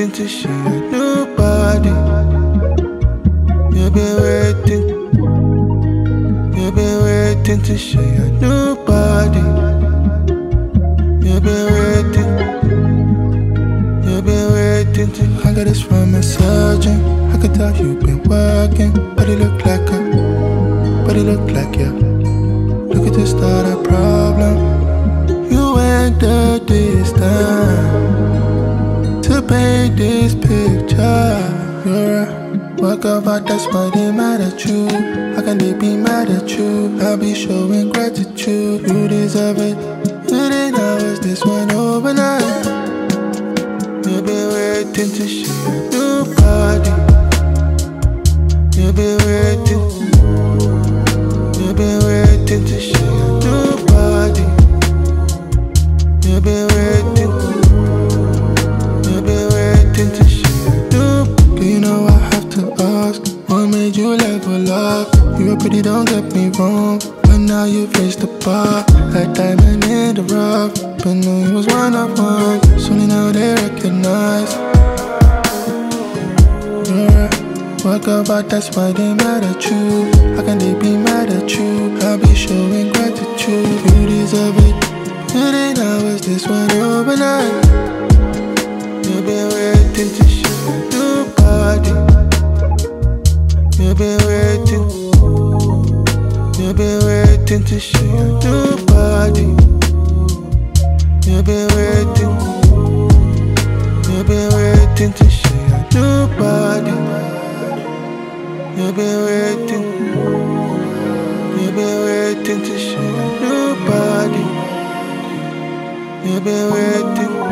waiting to see a new body. You've been waiting. You've been waiting to see a new body. You've been waiting. You've been waiting to. I got this from a surgeon. I could tell you've been working, but it look like yeah. Look at the start a problem. You went the distance to paint this picture. You're a work of art, that's why they mad at you. How can they be mad at you? I'll be showing gratitude. You deserve it. You didn't know it's this one overnight. You've been waiting to see a new body. You've been waiting. You've been waiting to see a new body. You've been waiting. You've been waiting to see a new. Do you know I have to ask? What made you level up? You were pretty, don't get me wrong, but now you've raised the bar. Like diamond in the rough, but knew you was one of one. Soon now they recognize. You're a work of art, that's why they mad at you. How can they be mad at you? I'll be showing gratitude. You deserve it. You didn't know it's this one overnight. You've been waiting to see a new body. You've been waiting. You've been waiting to see a new body. You've been waiting. You've been waiting to see a new body. You've been waiting. You've been waiting to see a new body. You've been waiting.